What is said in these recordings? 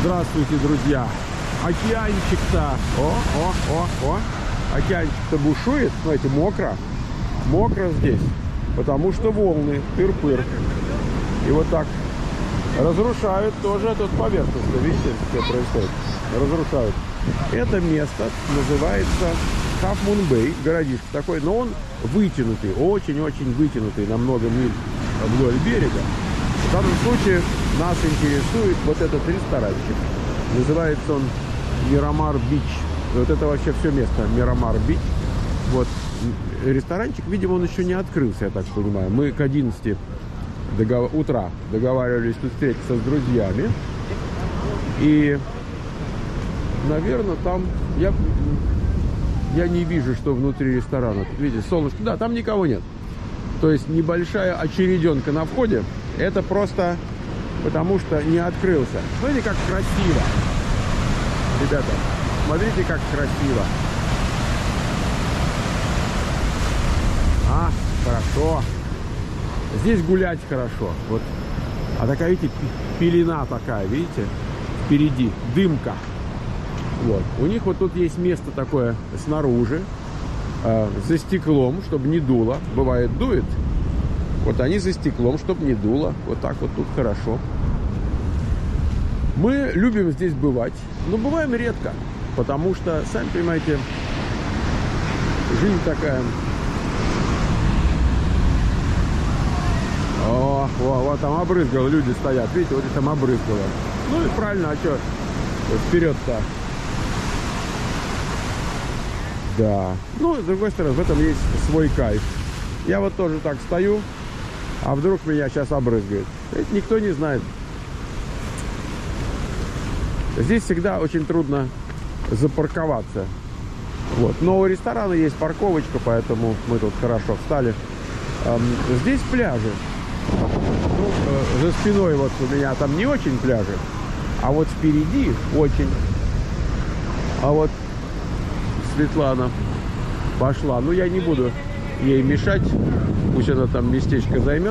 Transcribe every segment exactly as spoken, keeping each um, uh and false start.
Здравствуйте, друзья. Океанчик-то, о, о, о, о. Океанчик-то бушует, смотрите, мокро. Мокро здесь, потому что волны, тыр-пыр. И вот так разрушают тоже тут поверхность. Видите, что происходит? Разрушают. Это место называется Half Moon Bay, городишко такой, но он вытянутый, очень-очень вытянутый на много миль вдоль берега. В данном случае нас интересует вот этот ресторанчик. Называется он Мирамар Бич. Вот это вообще все место Мирамар Бич. Вот ресторанчик, видимо, он еще не открылся, я так понимаю. Мы к одиннадцати догов... утра договаривались тут встретиться с друзьями. И, наверное, там я, я не вижу, что внутри ресторана. Тут, видите, солнышко. Да, там никого нет. То есть небольшая очереденка на входе. Это просто потому, что не открылся. Смотрите, как красиво. Ребята, смотрите, как красиво. А, хорошо. Здесь гулять хорошо. Вот. А такая, видите, пелена такая, видите? Впереди. Дымка. Вот. У них вот тут есть место такое снаружи. Э, за стеклом, чтобы не дуло. Бывает, дует. Вот они за стеклом, чтобы не дуло. Вот так вот тут хорошо. Мы любим здесь бывать. Но бываем редко. Потому что, сами понимаете, жизнь такая. О, о, вот там обрызгало, люди стоят. Видите, вот там обрызгало. Ну и правильно, а что вперед-то? Да. Ну, с другой стороны, в этом есть свой кайф. Я вот тоже так стою, а вдруг меня сейчас обрызгает. Это никто не знает. Здесь всегда очень трудно запарковаться. Вот. Но у ресторана есть парковочка, поэтому мы тут хорошо встали. Здесь пляжи. Ну, за спиной вот у меня там не очень пляжи, а вот впереди очень. А вот Светлана пошла. Ну, я не буду ей мешать. Пусть она там местечко займет.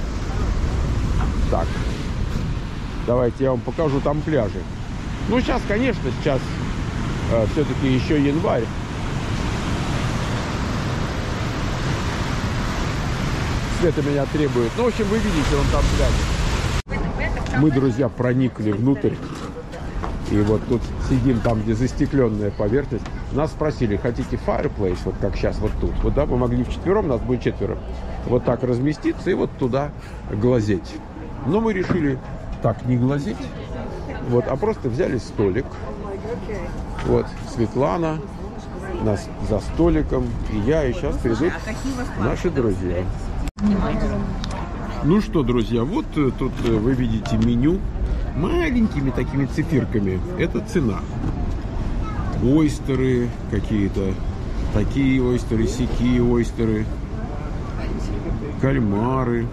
Так. Давайте я вам покажу там пляжи. Ну, сейчас, конечно, сейчас э, все-таки еще январь. Света меня требует. Ну, в общем, вы видите, он там пляж. Мы, друзья, проникли внутрь. И вот тут сидим там, где застекленная поверхность. Нас спросили, хотите fireplace, вот как сейчас вот тут. Вот, да, мы могли вчетвером, нас будет четверо. Вот так разместиться и вот туда глазеть. Но мы решили так не глазеть. Вот, а просто взяли столик. Вот, Светлана нас за столиком. И я, и сейчас придут наши друзья. Ну что, друзья, вот тут вы видите меню. Маленькими такими циферками. Это цена. Ойстеры какие-то. Такие ойстеры, сякие ойстеры. Кальмары.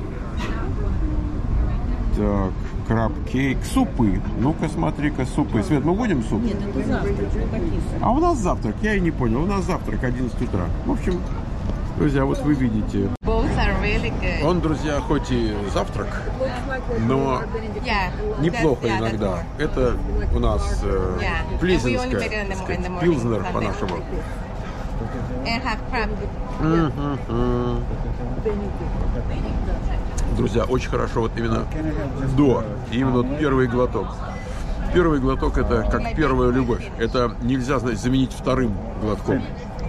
Так, краб-кейк. Супы. Ну-ка, смотри-ка, супы. Свет, мы будем суп? Нет, это завтрак. А у нас завтрак. Я и не понял. У нас завтрак одиннадцать утра. В общем, друзья, вот вы видите. Really, он, друзья, хоть и завтрак, но yeah, неплохо yeah, иногда. Это у нас э, yeah. плизенская, пилзнер по-нашему. Mm-hmm. Друзья, очень хорошо вот именно до, именно вот первый глоток. Первый глоток — это как первая любовь. Это нельзя, значит, заменить вторым глотком.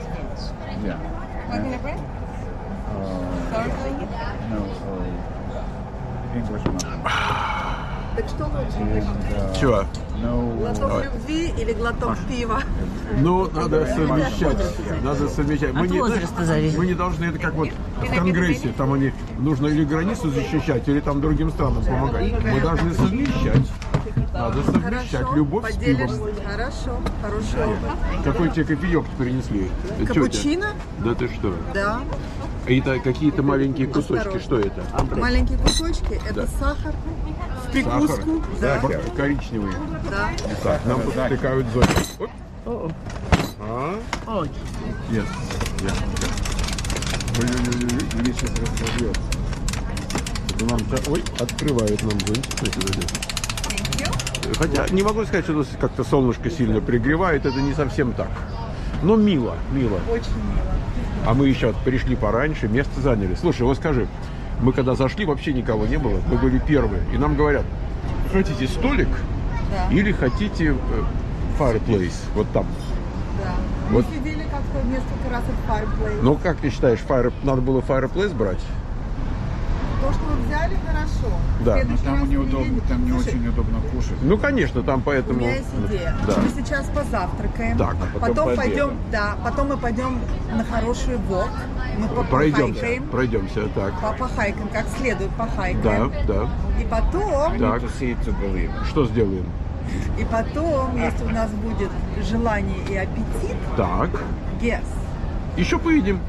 Так что лучше? Чего? Глоток любви или глоток пива? Ну, надо совмещать. Надо совмещать. Мы не, мы не должны, это как вот в Конгрессе, там они нужно или границу защищать, или там другим странам помогать. Мы должны совмещать. Надо совмещать Хорошо, любовь с пивом. Хорошо, хорошо. Какой тебе кофеек принесли? Капучино? Да ты что? Да. Это какие-то маленькие кусочки. Что это? Маленькие кусочки, это да. Сахар. В прикуску. Да. Да. Коричневые. Да. Так, нам тут втыкают зонтик. А? Очень. Yes. Yes. Ой-ой-ой, или сейчас разобьется. Нам, ой, открывают нам зонтик. Thank you. хотя не могу сказать, что тут как-то солнышко сильно пригревает, это не совсем так. Но мило, мило. Очень мило. А мы еще пришли пораньше, место заняли. Слушай, вот скажи, мы когда зашли, вообще никого не было, мы были первые. И нам говорят, хотите столик Да. или хотите э, fireplace, вот там. Да. Вот. Мы сидели как-то несколько раз от Fireplace. Ну, как ты считаешь, fire... надо было fireplace брать? То, что вы взяли, хорошо. Да. В следующий Там раз неудобно, приедете. там не Слушай, очень удобно кушать. Ну, конечно, там У поэтому... меня есть идея. Да. Мы сейчас позавтракаем. Так. потом Потом пообедаем. пойдем, да, потом мы пойдем на хороший вок. Мы Пройдемся, попахайкаем. пройдемся, так. Попахайкаем, как следует Да, похайкаем. да. И потом, Так. To see it to believe. Что сделаем? и потом, если у нас будет желание и аппетит, Так. guess. Еще поедим.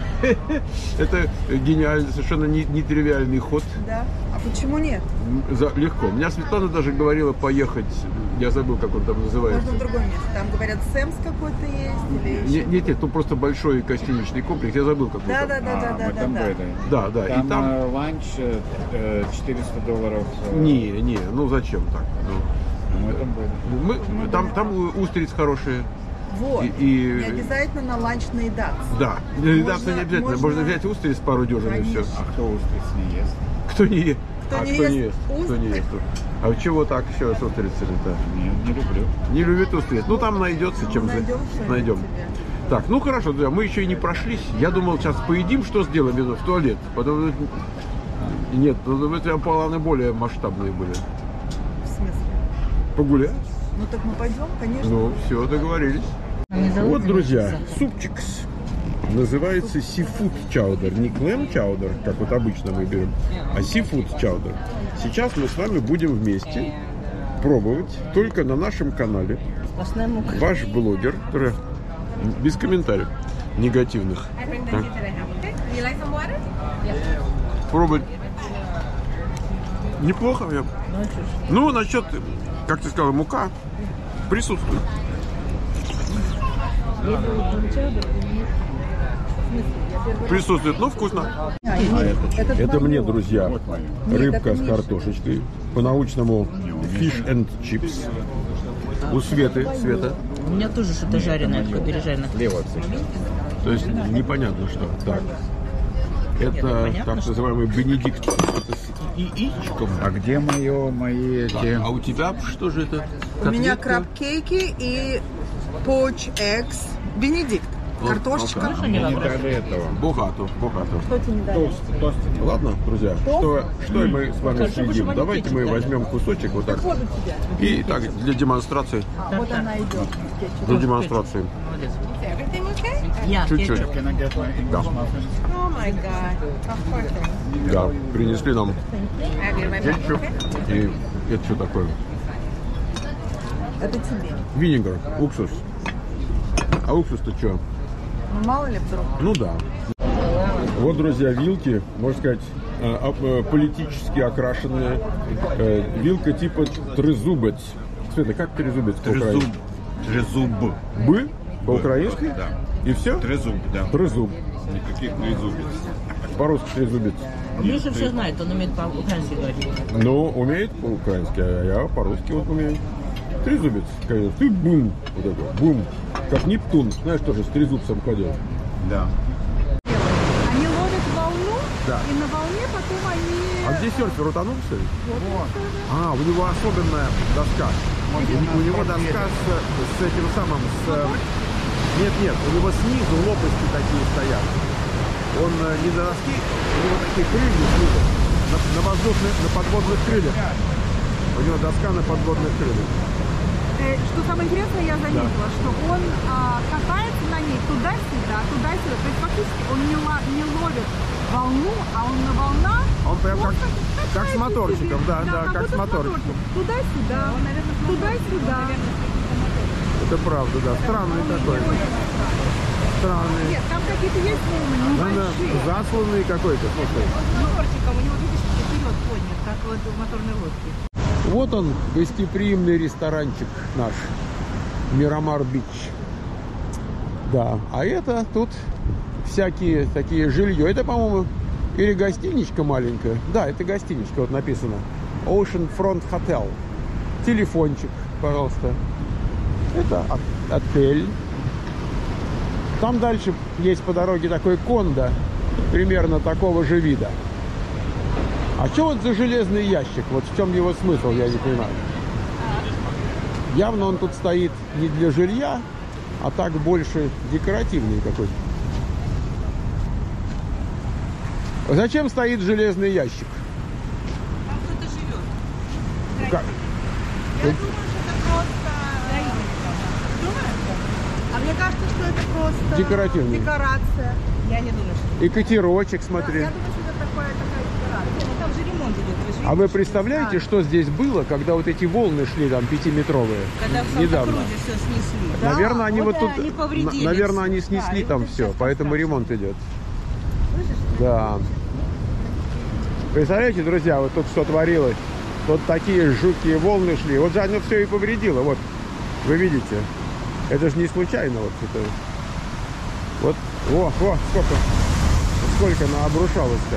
Это гениальный, совершенно не- нетривиальный ход. Да? А почему нет? За- легко. У меня Светлана даже говорила поехать, я забыл, как он там называется. Можно в другое место. Там, говорят, Сэмс какой-то есть или еще. Нет, нет, нет, тут просто большой гостиничный комплекс, я забыл, какой Да, там. да, да, да, А, да, мы да, там да. были. Да, да, Там, и там... э, ланч э, э, четыреста долларов. э, Не, не, ну зачем так? Ну, Мы там были. мы, там, там устриц хорошие. Вот. И- и- Не обязательно на ланч наедаться. Да, Можно- да, не обязательно. Можно, можно- взять устриц пару дюжин и все. Конечно. А кто устриц не ест? Кто не ест? Кто а не кто ест не ест? Кто не устриц? ест? А чего так еще с устрицами-то? Не, не люблю. Не любит устриц. Ну там найдется чем за- Найдем что-нибудь найдем. себе. Так, ну хорошо, друзья, мы еще и не прошлись. Я думал, сейчас поедим, что сделаем, иду в туалет. Потом нет, ну, это планы более масштабные были. В смысле? Погулять? Ну так мы пойдем, конечно. Ну, все, договорились. Вот, друзья, супчикс. Называется seafood chowder. Не клэм chowder, как вот обычно мы берем, а seafood chowder. Сейчас мы с вами будем вместе пробовать только на нашем канале. Ваш блогер, который без комментариев негативных. Так. Пробовать. Неплохо. Я... Ну, насчет, как ты сказала, мука присутствует. Присутствует, но вкусно. А, А нет, это, это это твоё. мне, друзья, Нет, рыбка это с Миша. картошечкой. По-научному fish and chips. У Светы, Света. У меня тоже что-то жареное, такое пережаренное. Лево отсечь. То есть непонятно что. Так. Это понятно, так что? называемый Бенедикт. Это с яичком. А где мое, мои Так, эти... а у тебя что же это? У меня Котлетка? краб-кейки и поч экс Бенедикт. Вот, Картошечка. ну-ка. Мне не дали этого. Богато, богато. Что тебе не дали? Тост, тост. Ладно, друзья, что, что мы с вами съедим? Давайте мы возьмем кусочек вот так. Вот у тебя. И так, для демонстрации. А, вот она идет. с кетчупом. Для демонстрации. Молодец. Everything okay? Я, Чуть-чуть. кетчуп. Can I get my Да. English muffins? Oh my god. Of course. Да, принесли нам I'll be right back. кетчуп. И это что такое? Это тебе. Винегар, уксус. А уксус-то что? Ну, мало ли вдруг. Ну да. Вот, друзья, вилки, можно сказать, э, об- э, политически окрашенные. Э, Вилка типа трезубец. Света, как трезубец по-украински? Трезуб. Бы? По-украински? Да. И все? Трезуб, да. Трезуб. Никаких трезубец. По-русски трезубец. Миша все знает, он умеет по-украински говорить. Ну, умеет по-украински, а я по-русски вот умею. Трезубец, конечно. Ты бум. Вот это, бум. Как Нептун. Знаешь, тоже с трезубцем ходил. Да. Они ловят волну, Да. и на волне потом они... А где серфер утонул, что ли? А, у него особенная доска. У, у него доска с, с этим самым, с... Нет, нет, у него снизу лопасти такие стоят. Он э, не на доске, у него такие крылья снизу, на, на воздушных, на подводных крыльях. У него доска на подводных крыльях. Э, Что самое интересное, я заметила, что он а, катается на ней туда-сюда, туда-сюда. То есть фактически он не, ла- не ловит волну, а он на волнах. Он прям как, так как с катается моторчиком, себе. да, да, как будто с моторчиком. Туда-сюда, туда-сюда. Это правда, да. Странный такой. Странный. Нет, там какие-то есть волны Да, да, небольшие. засланный какой-то, слушай. Моторчиком, у него, видишь, вперед поднят, как вот в моторной лодке. Вот он, гостеприимный ресторанчик наш, Мирамар Бич. Да, а это тут всякие такие жилье. Это, по-моему, или гостиничка маленькая. Да, это гостиничка, вот написано. Ocean Front Hotel. телефончик, пожалуйста. Это от- отель. Там дальше есть по дороге такой кондо, примерно такого же вида. А что вот за железный ящик? Вот в чем его смысл, я не понимаю. Явно он тут стоит не для жилья, а так больше декоративный какой-то. Зачем стоит железный ящик? Там кто-то живет. Как? Я думаю, что это просто... Думаешь? А мне кажется, что это просто... Декоративный. Декорация. Я не думаю, что... И котировочек, Да, смотри. я думаю, что это такое, такая декорация. Ну, там же ремонт идет. Вы же А вы видите, представляете, не что здесь было, когда вот эти волны шли там пятиметровые? Когда в Недавно. Санта-Крузе все снесли. Да, Наверное, они вот вот тут, они повредили на- наверное, всё. они снесли Да, там это все, сейчас поэтому поставь. ремонт идет. Слышишь? Да. Представляете, друзья, вот тут что творилось? Вот такие жуткие волны шли. Вот же оно все и повредило. Вот, вы видите. Это же не случайно. Вот это. Вот, о, о, сколько, сколько она обрушалась-то.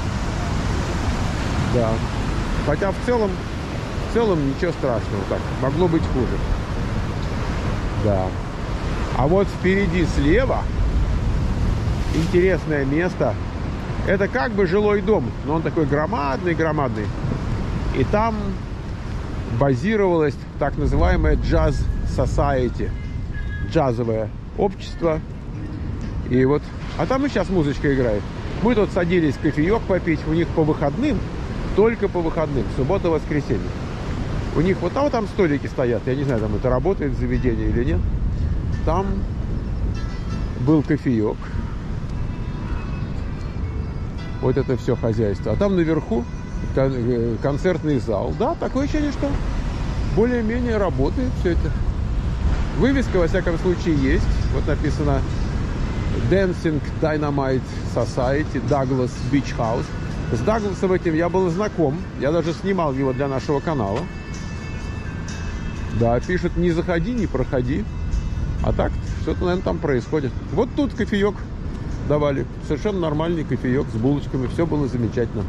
Да. Хотя в целом, в целом ничего страшного. Так, могло быть хуже. Да. А вот впереди слева интересное место. Это как бы жилой дом, но он такой громадный-громадный. И там базировалось так называемое джаз society, джазовое общество. И вот, а там и сейчас музычка играет. Мы тут садились кофеек попить, у них по выходным, только по выходным, суббота-воскресенье. У них вот там, вот там столики стоят, я не знаю, там это работает заведение или нет. Там был кофеек. Вот это все хозяйство. А там наверху кон- концертный зал. Да, такое ощущение, что более-менее работает все это. Вывеска, во всяком случае, есть. Вот написано Dancing Dynamite Society, Douglas Beach House. С Дагласом этим я был знаком. Я даже снимал его для нашего канала. Да, пишет, не заходи, не проходи. А так, что-то, наверное, там происходит. Вот тут кофеек давали. Совершенно нормальный кофеек с булочками. Все было замечательно.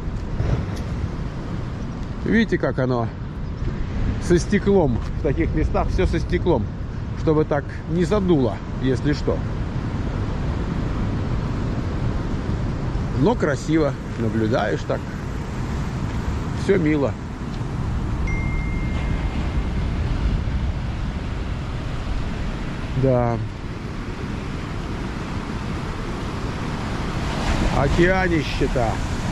Видите, как оно со стеклом. В таких местах все со стеклом. Чтобы так не задуло, если что. Но красиво. Наблюдаешь так. Все мило. Да. Океанище-то.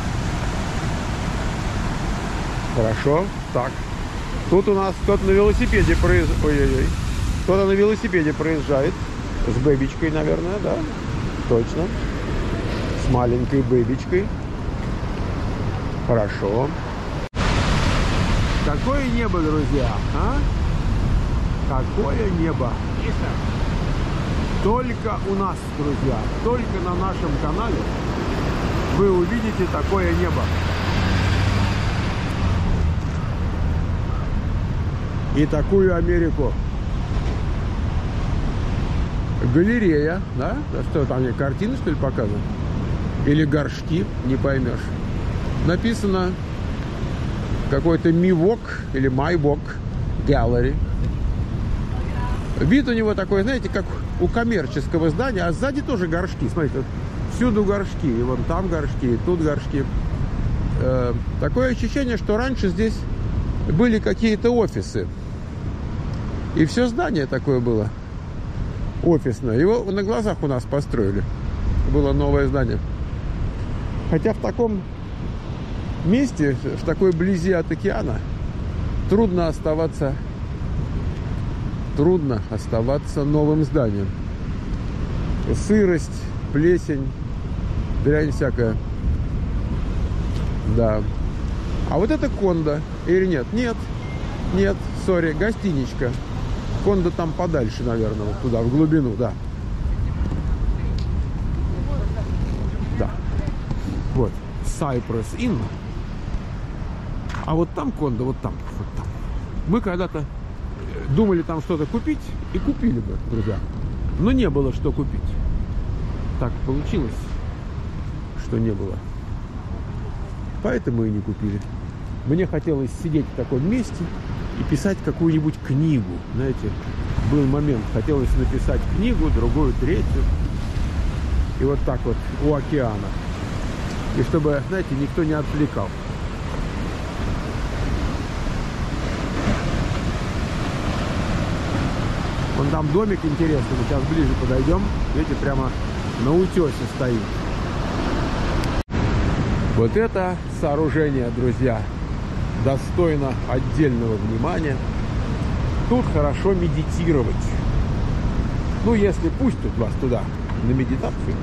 Хорошо. Так. Тут у нас кто-то на велосипеде проезжает. Ой-ой-ой. Кто-то на велосипеде проезжает. С бэбичкой, наверное, да? Точно. С маленькой бэбичкой. Хорошо. Какое небо, друзья, а? Какое небо. Только у нас, друзья, только на нашем канале вы увидите такое небо. И такую Америку. Галерея, да? А что там, мне картины, что ли, показывают? Или горшки, не поймешь. Написано какой-то Мивок или Майбок Gallery. Вид у него такой, знаете, как у коммерческого здания, а сзади тоже горшки. Смотрите, всюду горшки. И вон там горшки, и тут горшки. Э, такое ощущение, что раньше здесь были какие-то офисы. И все здание такое было офисное. Его на глазах у нас построили. Было новое здание. Хотя в таком месте, в такой близи от океана, трудно оставаться трудно оставаться новым зданием. Сырость, плесень, дрянь всякая. Да. А вот это кондо. Или нет? Нет. Нет, сори, гостиничка. Кондо там подальше, наверное, вот туда, в глубину, да. Да. Вот. Cypress Inn. А вот там кондо, вот там, вот там. Мы когда-то думали там что-то купить, и купили бы, друзья. Но не было что купить. Так получилось, что не было. Поэтому и не купили. Мне хотелось сидеть в таком месте, и писать какую-нибудь книгу. Знаете, был момент, хотелось написать книгу, другую, третью. И вот так вот у океана. И чтобы, знаете, никто не отвлекал. Вон там домик интересный, мы сейчас ближе подойдем. Видите, прямо на утесе стоит. Вот это сооружение, друзья, достойно отдельного внимания. Тут хорошо медитировать. Ну, если пустят вас туда на медитацию.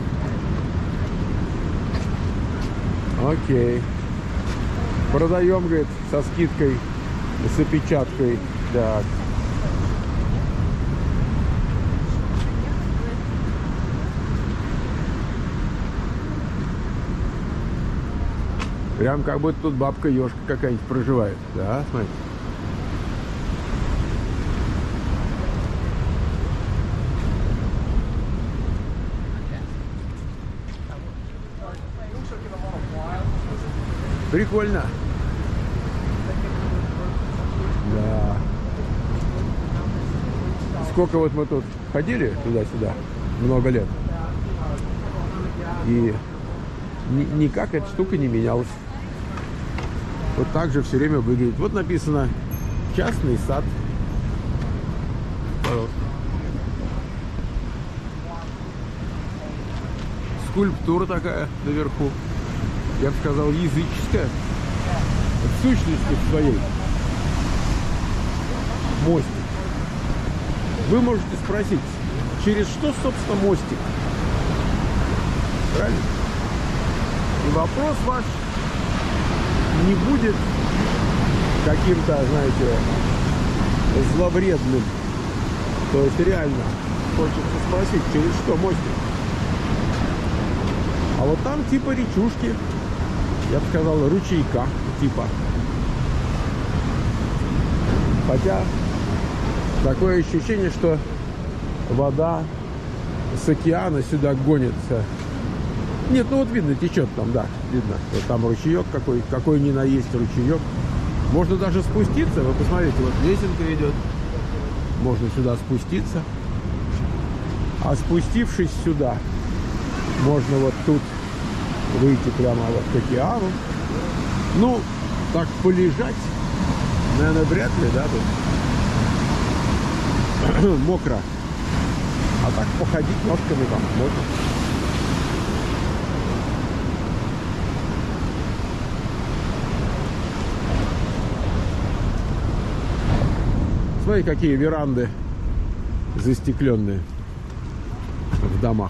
Окей. Продаем, говорит, со скидкой, с опечаткой. Так. Прям как будто тут бабка-ежка какая-нибудь проживает. Да, смотрите. Прикольно. Да. Сколько вот мы тут ходили туда-сюда, много лет. И ни никак эта штука не менялась. Вот так же все время выглядит. Вот написано «Частный сад». Пожалуйста. Скульптура такая наверху. Я бы сказал, языческая. В сущности своей. Мостик. Вы можете спросить, через что, собственно, мостик? Правильно? И вопрос ваш не будет каким-то, знаете, зловредным. То есть реально хочется спросить, через что мостик? А вот там типа речушки, я бы сказал, ручейка типа. Хотя такое ощущение, что вода с океана сюда гонится. Нет, ну вот видно, течет там, да, видно. Вот там ручеек какой, какой ни на есть ручеек. Можно даже спуститься, вы посмотрите, вот лесенка идет. Можно сюда спуститься. А спустившись сюда, можно вот тут выйти прямо вот к океану. Ну, так полежать, наверное, вряд ли, да, тут мокро. А так походить ножками там можно. Смотри, какие веранды застекленные в домах.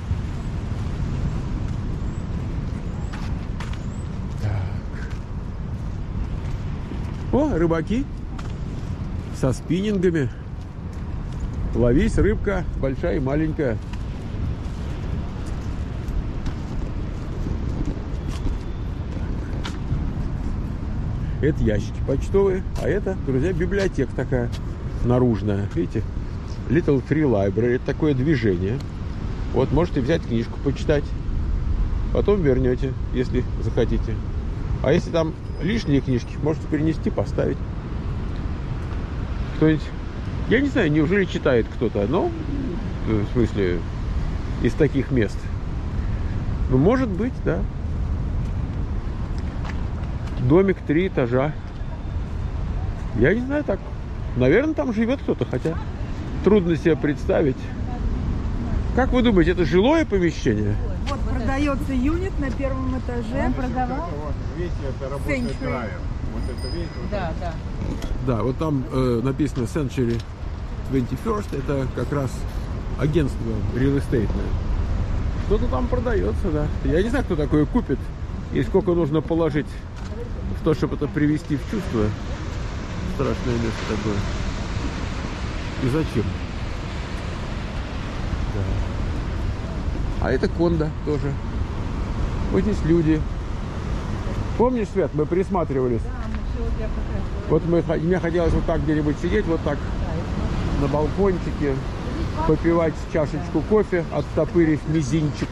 Так. О, рыбаки со спиннингами. Ловись, рыбка, большая и маленькая. Это ящики почтовые, а это, друзья, библиотека такая наружная. Видите? Little Free Library. Это такое движение. Вот можете взять книжку, почитать. Потом вернете, если захотите. А если там лишние книжки, можете перенести, поставить. Кто-нибудь, я не знаю, неужели читает кто-то, но, в смысле, из таких мест. Ну, может быть, да. Домик, три этажа. Я не знаю, так. Наверное, там живет кто-то, хотя трудно себе представить. Как вы думаете, это жилое помещение? Вот продается юнит на первом этаже. Он продавал? Видите, это работает драйвер. Вот это видите? Вот Да, да. Да, вот там э, написано Century двадцать первый. Это как раз агентство реал-эстейтное. Что-то там продается, да. Я не знаю, кто такое купит и сколько нужно положить в то, чтобы это привести в чувство. Страшное место такое. И зачем? Да. А это кондо тоже. Вот здесь люди. Помнишь, Свет, мы присматривались? Да, мы все, вот я как раз. Вот мы, мне хотелось вот так где-нибудь сидеть, вот так на балкончике, попивать чашечку кофе, оттопырив мизинчик.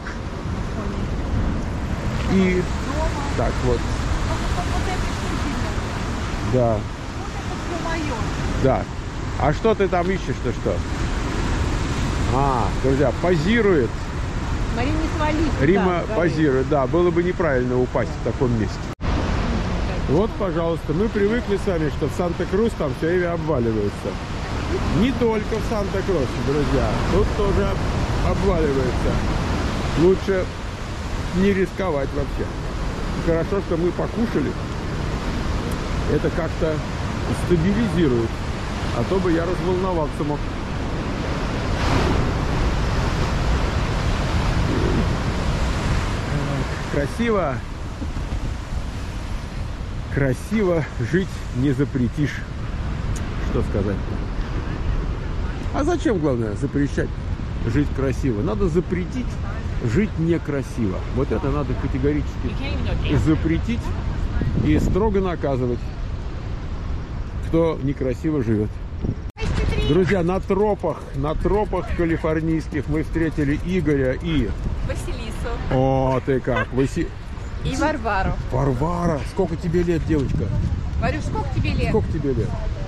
И так вот. Да. свое. Да. А что ты там ищешь-то что? А, друзья, позирует. Смотри, не свались. Рима да, позирует. Да, было бы неправильно упасть в таком месте. Вот, пожалуйста, мы привыкли с вами, что в Санта-Крус там все время обваливается. Не только в Санта-Крусе, друзья. Тут тоже обваливается. Лучше не рисковать вообще. Хорошо, что мы покушали. Это как-то стабилизирует. А то бы я разволноваться мог. Красиво. Красиво жить не запретишь. Что сказать? А зачем, главное, запрещать жить красиво? Надо запретить жить некрасиво. Вот это надо категорически запретить и строго наказывать, кто некрасиво живет. Друзья, на тропах, на тропах калифорнийских мы встретили Игоря и... Василису. О, ты как? Васи... И Варвару. Варвара, сколько тебе лет, девочка? Варю, сколько тебе лет? Сколько тебе лет?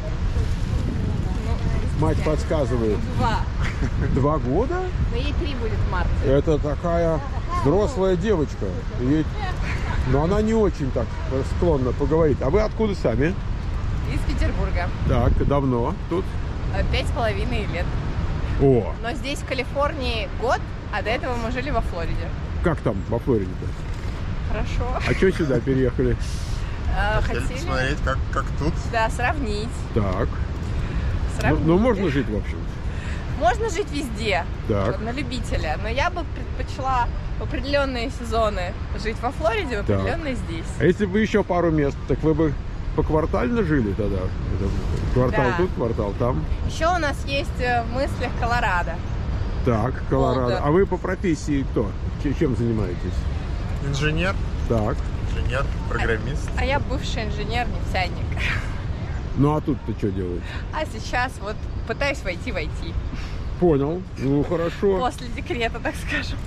Мать подсказывает. Два. Два года? Но ей три будет в марте. Это такая взрослая девочка. Ей... Но она не очень так склонна поговорить. А вы откуда сами? Из Петербурга. Так, давно тут? Пять с половиной лет. О, Но здесь, в Калифорнии, год, а до этого мы жили во Флориде. как там во Флориде-то? Хорошо. А что сюда переехали? А, Хотели Хотели, посмотреть, как, как тут. да, сравнить. Так. Ну, Сравнить. ну, можно жить, в общем. Можно жить везде, Так. вот на любителя, но я бы предпочла в определенные сезоны жить во Флориде, в Так. определенные здесь. А если бы еще пару мест, так вы бы поквартально жили тогда? Это квартал Да. тут, квартал там. Еще у нас есть э, в мыслях Колорадо. Так, Колорадо. Болдер. А вы по профессии кто? Ч- Чем занимаетесь? Инженер, Так. инженер, программист. А я бывший инженер-нефтяник. Ну а тут-то что делаете? А сейчас вот пытаюсь войти в ай ти. Понял. Ну хорошо. После декрета, так скажем.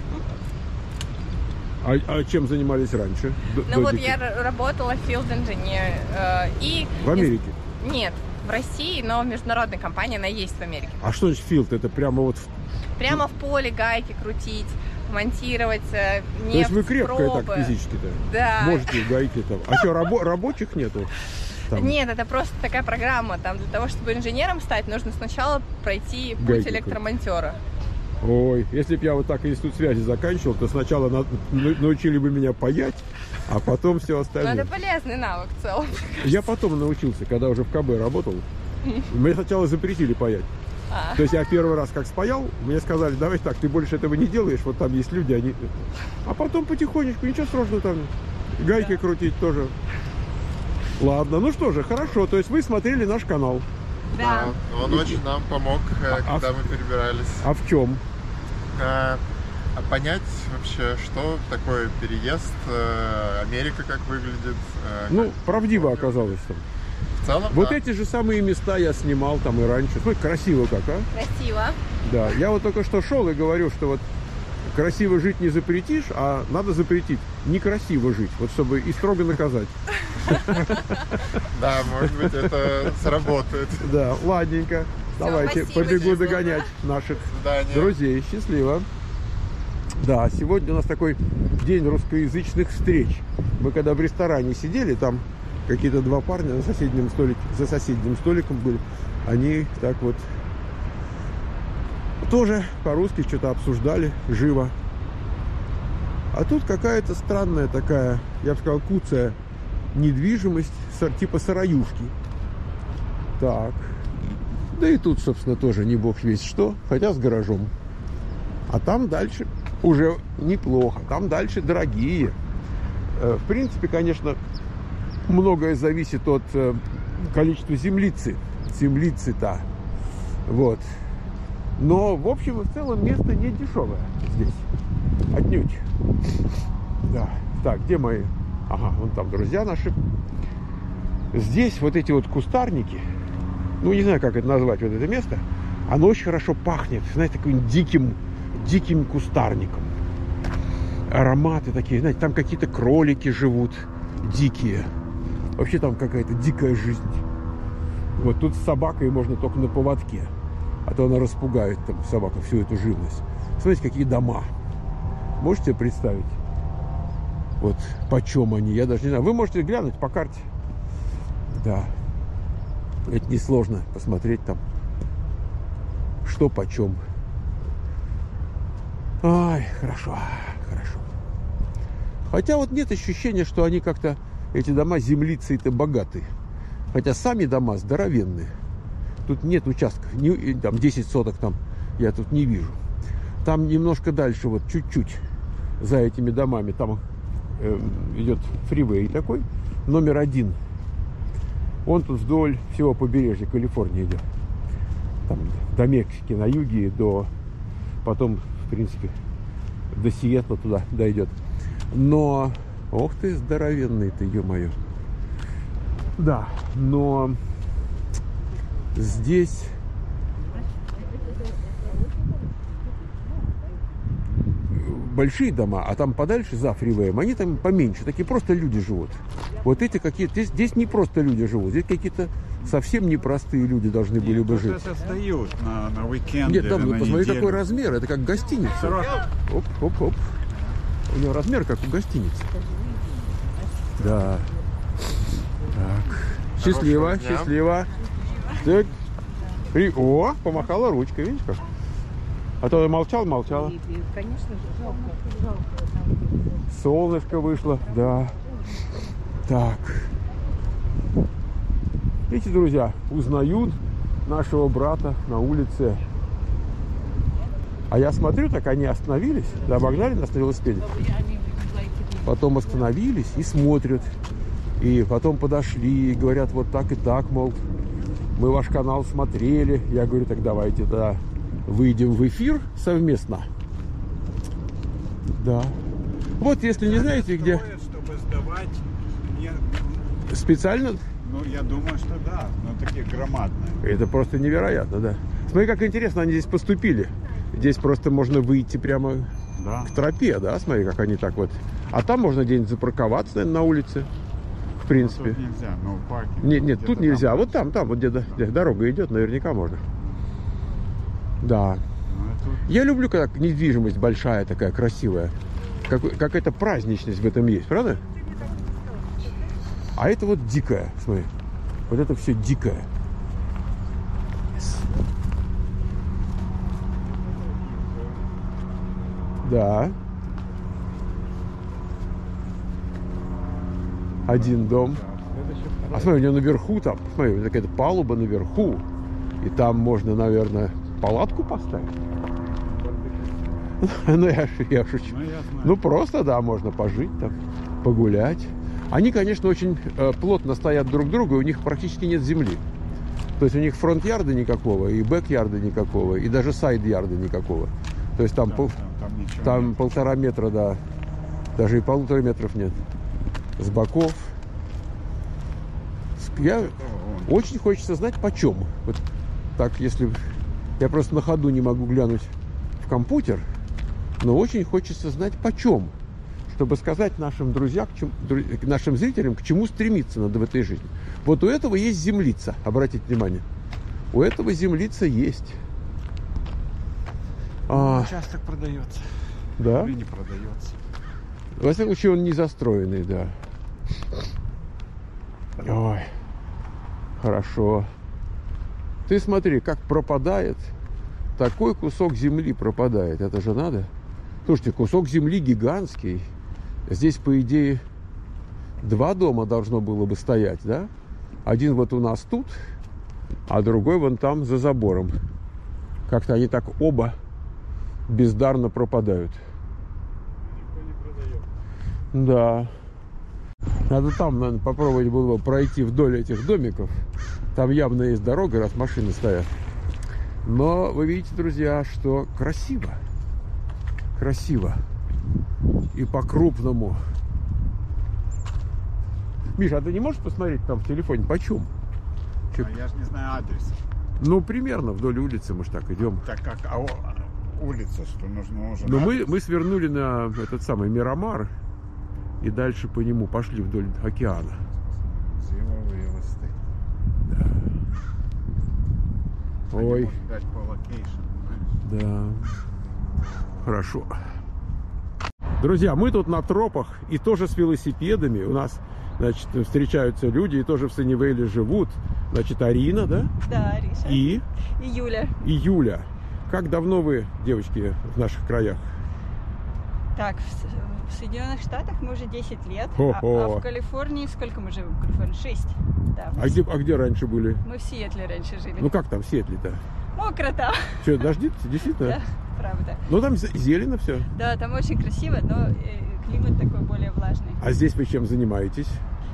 А, а чем занимались раньше? До- Ну до вот декрета? я р- работала field инженер э, и... В Америке? Нет, в России, но в международной компании она есть в Америке. А что значит филд? Это прямо вот... в- Прямо в поле гайки крутить, монтировать э, нефть, То есть вы крепкая пробы. так физически-то? Да. Можете гайки там. А что, рабо- рабочих нету? Там? Нет, это просто такая программа. Там для того, чтобы инженером стать, нужно сначала пройти путь Гайки электромонтера. Ой, если бы я вот так институт связи заканчивал, то сначала на- на- научили бы меня паять, а потом все Но остальное. это полезный навык в целом. Я потом научился, когда уже в КБ работал. Мне сначала запретили паять. А. То есть я первый раз как спаял, мне сказали, давай так, ты больше этого не делаешь, вот там есть люди, они... А потом потихонечку, ничего страшного там, гайки крутить тоже. Ладно, ну что же, хорошо, то есть вы смотрели наш канал. Да. Он очень нам помог, э, А- когда мы перебирались. А в чем? А, а понять вообще, что такое переезд, э, Америка как выглядит. э, Ну, как- правдиво оказалось там. В целом, Вот да. эти же самые места я снимал там и раньше. Смотри, красиво как, а? Красиво. Да, я вот только что шел и говорю, что вот красиво жить не запретишь, а надо запретить некрасиво жить, вот чтобы и строго наказать. Да, может быть, это сработает. Да, ладненько. Давайте, спасибо, побегу счастливо. догонять наших Свидания. друзей. Счастливо. Да, сегодня у нас такой день русскоязычных встреч. Мы когда в ресторане сидели, там какие-то два парня на соседнем столике, за соседним столиком были. Они так вот тоже по-русски что-то обсуждали живо. А тут какая-то странная такая, я бы сказал, куцая недвижимость, сар- типа сараюшки. Так. Да и тут, собственно, тоже не бог весть что, хотя с гаражом. А там дальше уже неплохо. Там дальше дорогие. Э, В принципе, конечно, многое зависит от э, количества землицы. Землицы-то. Вот. Но, в общем и в целом, место не дешевое здесь. Отнюдь. Да. Так, где мои? Ага, вон там друзья наши. Здесь вот эти вот кустарники, ну, не знаю, как это назвать, вот это место, оно очень хорошо пахнет, знаете, таким диким, диким кустарником. Ароматы такие, знаете, там какие-то кролики живут, дикие. Вообще там какая-то дикая жизнь. Вот тут с собакой можно только на поводке. А то она распугает там собака всю эту живность. Смотрите, какие дома. Можете себе представить? Вот почем они, я даже не знаю. Вы можете глянуть по карте. Да. Это несложно посмотреть там, что почем. Ай, хорошо, хорошо. Хотя вот нет ощущения, что они как-то, эти дома землицы-то богатые. Хотя сами дома здоровенные. Тут нет участков, не, там десять соток там я тут не вижу. Там немножко дальше, вот чуть-чуть за этими домами, там э, идет фривей такой, номер один. Он тут вдоль всего побережья Калифорнии идет. Там до Мексики на юге, до, потом, в принципе, до Сиэтла туда дойдет. Но, ох ты, здоровенный ты, ё-моё. Да, но здесь большие дома, а там подальше, за фривеем, они там поменьше, такие просто люди живут. Вот эти какие-то, здесь, здесь не просто люди живут, здесь какие-то совсем непростые люди должны были бы жить. Создают на, на уикенды. Нет, там, на посмотри, неделю. какой размер, это как гостиница. Оп, оп, оп. У него размер как у гостиницы. Да. Так. Счастливо, дня. счастливо. Так. При... О, помахала ручкой, видишь как? А то я молчал, молчала. Конечно же, жалко, жалко. Солнышко вышло, да. Так. Эти друзья узнают нашего брата на улице. А я смотрю, так они остановились, да, обогнали нас на велосипеде. Потом остановились и смотрят. И потом подошли и говорят, вот так и так, мол, мы ваш канал смотрели. Я говорю, так давайте, да, выйдем в эфир совместно. Да. Вот, если не знаете, где... Чтобы сдавать, не... Специально? Ну, я думаю, что да, но такие громадные. Это просто невероятно, да. Смотри, как интересно они здесь поступили. Здесь просто можно выйти прямо Да. к тропе, да, смотри, как они так вот. А там можно где-нибудь запарковаться, наверное, на улице, в принципе. Тут нельзя, но в парке. Нет, нет, тут где-то нельзя. там. А вот там, там, вот где, где дорога идет, наверняка можно. Да. Ну, а тут Я люблю, когда недвижимость большая, такая красивая. Как, какая-то праздничность в этом есть, правда? А это вот дикая, смотри. Вот это все дикое. Да. Один дом. А смотри, у него наверху там, смотри, какая-то палуба наверху. И там можно, наверное, палатку поставить. Ну, я, я шучу. Ну, я знаю. Ну, просто, да, можно пожить там, погулять. Они, конечно, очень э, плотно стоят друг к другу, и у них практически нет земли. То есть у них фронт-ярда никакого, и бэк-ярда никакого, и даже сайд-ярда никакого. То есть там, Да, пол, там, там ничего там нет. полтора метра, да. Даже и полутора метров нет. С боков. С- Я... Очень хочется знать, почем. Вот так, если... Я просто на ходу не могу глянуть в компьютер, но очень хочется знать, почем. Чтобы сказать нашим друзьям, к чему, дру- нашим зрителям, к чему стремиться надо в этой жизни. Вот у этого есть землица, обратите внимание. У этого землица есть. А, Участок продается. да? Или не продается. Во всяком случае, он не застроенный, да. Ой, хорошо. Ты смотри, как пропадает. Такой кусок земли пропадает. Это же надо. Слушайте, кусок земли гигантский. Здесь, по идее, два дома должно было бы стоять, да? Один вот у нас тут, а другой вон там за забором. Как-то они так оба бездарно пропадают. Да. Надо там, наверное, попробовать было пройти вдоль этих домиков. Там явно есть дорога, раз машины стоят. Но вы видите, друзья, что красиво. Красиво. И по-крупному. Миша, а ты не можешь посмотреть там в телефоне, почем? Чё- А я же не знаю адрес. Ну, примерно вдоль улицы мы ж так идем. Так как а, о- улица, что нужно уже. Но мы, мы свернули на этот самый Мирамар и дальше по нему пошли вдоль океана. Зимовые листы. Они Ой. могут дать по локейшн, понимаешь? Да. Хорошо. Друзья, мы тут на тропах и тоже с велосипедами. У нас, значит, встречаются люди и тоже в Саннивейле живут. Значит, Арина, да? Да, Ариша. И, И Юля. и Юля. Как давно вы, девочки, в наших краях? Так, в, С- в Соединенных Штатах мы уже десять лет, а, Хо-хо. а в Калифорнии сколько мы живем? В Калифорнии шесть. Да, мы, А где, а где раньше были? мы в Сиэтле раньше жили. Ну как там в Сиэтле-то? Мокро там, Что, дожди? Действительно? да, правда. Ну там з- зелено все. Да, там очень красиво, но э, климат такой более влажный. А здесь вы чем занимаетесь?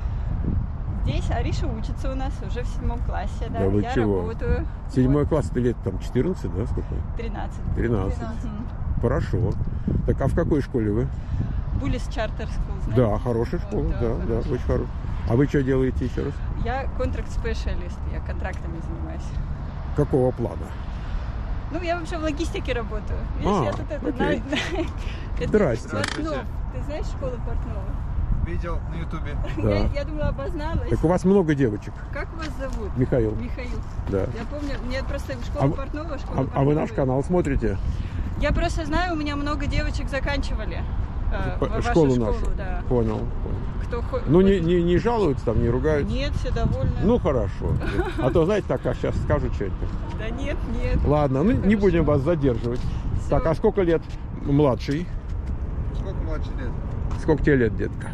Здесь Ариша учится у нас уже в седьмом классе, да. Да вы Я чего? работаю. Седьмой Вот, класс, это лет там четырнадцать, да? Сколько? тринадцать. тринадцать. Мгм. Хорошо. Так, а в какой школе вы? Буллис Чартер Скул, знаете? Да, хорошая школа, Вот, да, да, хорошая. очень хорошая. А вы что делаете еще раз? Я контракт-специалист, я контрактами занимаюсь. Какого плана? Ну, я вообще в логистике работаю. Видишь, А, я тут это... окей. на- это Здрасте. Портнов. Ты знаешь школу Портнова? Видел на ютубе. Да. Я, я думала, обозналась. Так у вас много девочек, Как вас зовут? Михаил. Михаил. Да. Я помню, мне просто школа А, Портнова, школа а, а вы Портнова. наш канал смотрите? Я просто знаю, у меня много девочек заканчивали э, По- вашу школу школу, нашу. да. Понял. понял. Кто хо- Ну не, ходит- не, не жалуются там, не ругаются? Нет, все довольны. Ну хорошо. А то, знаете, так, а сейчас скажут что-нибудь. Да нет, нет. Ладно, ну не Хорошо. будем вас задерживать. Всё. Так, а сколько лет младший? Сколько младше лет? Сколько тебе лет, детка?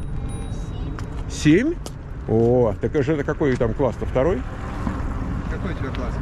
Семь. О, так это же какой там класс-то? Второй? Какой у тебя класс?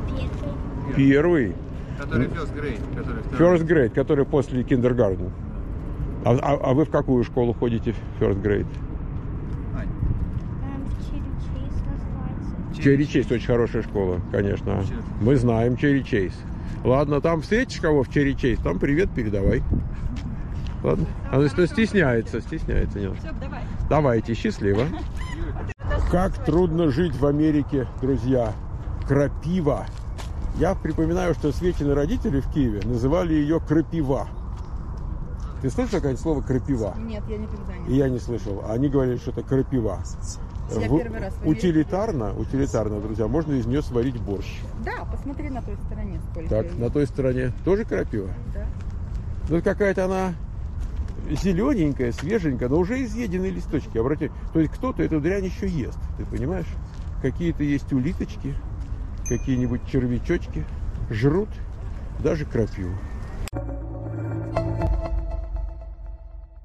Первый. Который first grade, который второй. First grade, который после kindergarten. А, а- а вы в какую школу ходите? First grade. Ань, Черри Чейз называется. Черри Чейз очень хорошая школа, конечно. Вообще. Мы знаем Черри Чейз. Ладно, там встретишь кого в Черри Чейз, там привет передавай. Ладно. Она что стесняется, стесняется. Нет. Все, давай. Давайте, счастливо. Как трудно жить в Америке, друзья. Крапива. Я припоминаю, что Светины родители в Киеве называли ее крапива. Ты слышал какое-нибудь слово крапива? Нет, я никогда И я не слышал. Они говорили, что это крапива. Я В- первый раз в Америке. утилитарно, утилитарно, друзья, можно из нее сварить борщ. Да, посмотри на той стороне сколько. Так, ее. на той стороне тоже крапива? Да. Ну, какая-то она зелененькая, свеженькая, но уже изъеденные листочки. Обрати, то есть кто-то эту дрянь еще ест, ты понимаешь? Какие-то есть улиточки, какие-нибудь червячочки жрут даже крапиву.